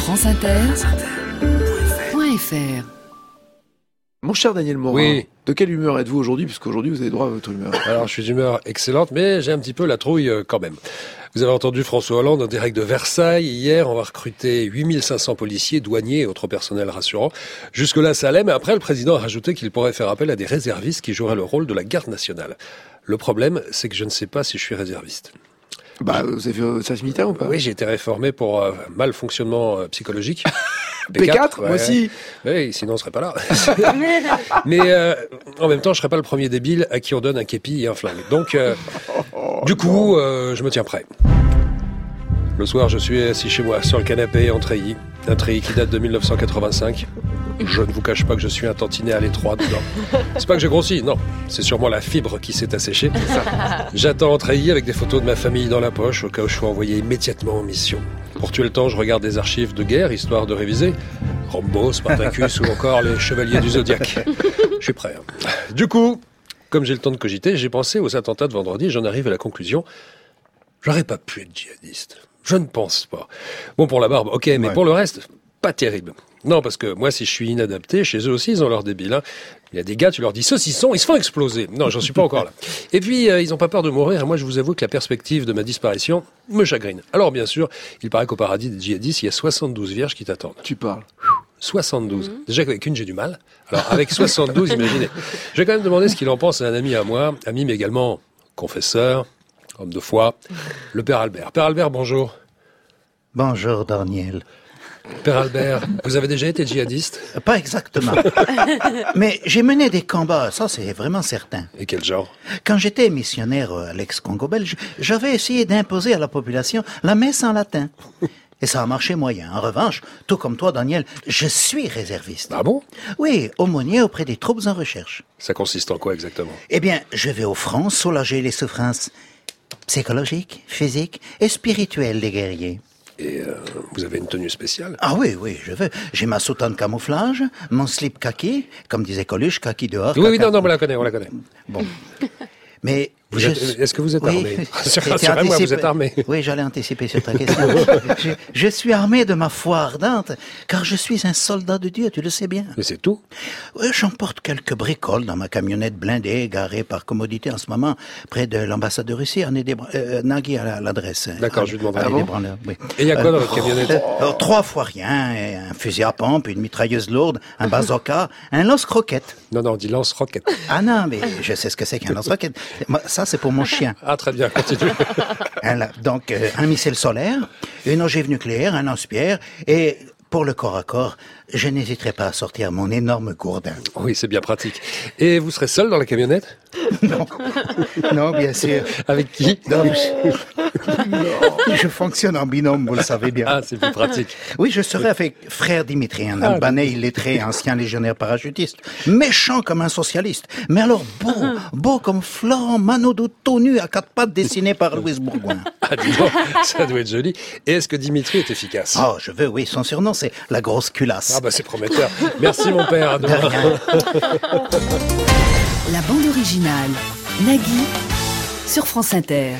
franceinter.fr. Mon cher Daniel Morin, Oui. De quelle humeur êtes-vous aujourd'hui? Puisqu'aujourd'hui, vous avez droit à votre humeur. Alors, je suis d'humeur excellente, mais j'ai un petit peu la trouille quand même. Vous avez entendu François Hollande en direct de Versailles. Hier, on va recruter 8500 policiers, douaniers et autres personnels rassurants. Jusque-là, ça allait, mais après, le président a rajouté qu'il pourrait faire appel à des réservistes qui joueraient le rôle de la garde nationale. Le problème, c'est que je ne sais pas si je suis réserviste. Vous avez fait votre service militaire ou pas? Oui, j'ai été réformé pour mal fonctionnement psychologique. P4, moi aussi. Oui, sinon on serait pas là. Mais en même temps, je serais pas le premier débile à qui on donne un képi et un flingue. Donc, du coup, je me tiens prêt. Le soir, je suis assis chez moi, sur le canapé, en treillis. Un treillis qui date de 1985. Je ne vous cache pas que je suis un tantinet à l'étroit dedans. C'est pas que j'ai grossi, non. C'est sûrement la fibre qui s'est asséchée. J'attends en treillis avec des photos de ma famille dans la poche, au cas où je sois envoyé immédiatement en mission. Pour tuer le temps, je regarde des archives de guerre, histoire de réviser. Rambo, Spartacus ou encore les Chevaliers du Zodiaque. Je suis prêt. Du coup, comme j'ai le temps de cogiter, j'ai pensé aux attentats de vendredi et j'en arrive à la conclusion. J'aurais pas pu être djihadiste. Je ne pense pas. Bon, pour la barbe, ok, mais pour le reste, pas terrible. Non, parce que moi, si je suis inadapté, chez eux aussi, ils ont leur débile. Hein. Il y a des gars, tu leur dis saucisson, ils se font exploser. Non, j'en suis pas encore là. Et puis, ils n'ont pas peur de mourir. Et moi, je vous avoue que la perspective de ma disparition me chagrine. Alors, bien sûr, il paraît qu'au paradis des djihadistes, il y a 72 vierges qui t'attendent. Tu parles. 72. Déjà qu'avec une, j'ai du mal. Alors, avec 72, imaginez. Je vais quand même demander ce qu'il en pense à un ami à moi, ami mais également confesseur, homme de foi, le Père Albert. Père Albert, bonjour. Bonjour, Daniel. Père Albert, vous avez déjà été djihadiste? Pas exactement. Mais j'ai mené des combats, ça c'est vraiment certain. Et quel genre? Quand j'étais missionnaire à l'ex-Congo belge, j'avais essayé d'imposer à la population la messe en latin. Et ça a marché moyen. En revanche, tout comme toi, Daniel, je suis réserviste. Ah bon? Oui, aumônier auprès des troupes en recherche. Ça consiste en quoi exactement? Eh bien, je vais au front soulager les souffrances psychologiques, physiques et spirituelles des guerriers. Et vous avez une tenue spéciale? Ah oui, je veux. J'ai ma soutane camouflage, mon slip kaki, comme disait Coluche, kaki dehors. Oui, non, on la connaît. Bon. Mais est-ce que vous êtes armé? Rassurez-moi, vous êtes armé. Oui, j'allais anticiper sur ta question. je suis armé de ma foi ardente, car je suis un soldat de Dieu, tu le sais bien. Mais c'est tout? Oui, j'emporte quelques bricoles dans ma camionnette blindée, garée par commodité en ce moment, près de l'ambassade de Russie, Nagui à l'adresse. D'accord, je lui demanderai. Oui. Et il y a quoi dans votre camionnette? 3 fois rien, un fusil à pompe, une mitrailleuse lourde, un bazooka, un lance-roquette. Non, on dit lance-roquette. Ah non, mais je sais ce que c'est qu'un lance-roquette. Ça, c'est pour mon chien. Ah, très bien, continue. Donc, un missile solaire, une ogive nucléaire, un lance-pierre, et pour le corps à corps, je n'hésiterai pas à sortir mon énorme gourdin. Oui, c'est bien pratique. Et vous serez seul dans la camionnette? Non, bien sûr. Avec qui? Je fonctionne en binôme, vous le savez bien. Ah, c'est plus pratique. Oui, je serai avec frère Dimitri, un Albanais illettré, ancien légionnaire parachutiste, méchant comme un socialiste, mais alors beau comme Florent Manodou tout nu à 4 pattes dessiné par Louise Bourgoin. Ah, dis donc, ça doit être joli. Et est-ce que Dimitri est efficace? Oh, je veux, oui, son surnom c'est la grosse culasse. Ah bah c'est prometteur. Merci mon père. À demain. De rien. La bande originale, Nagui, sur France Inter.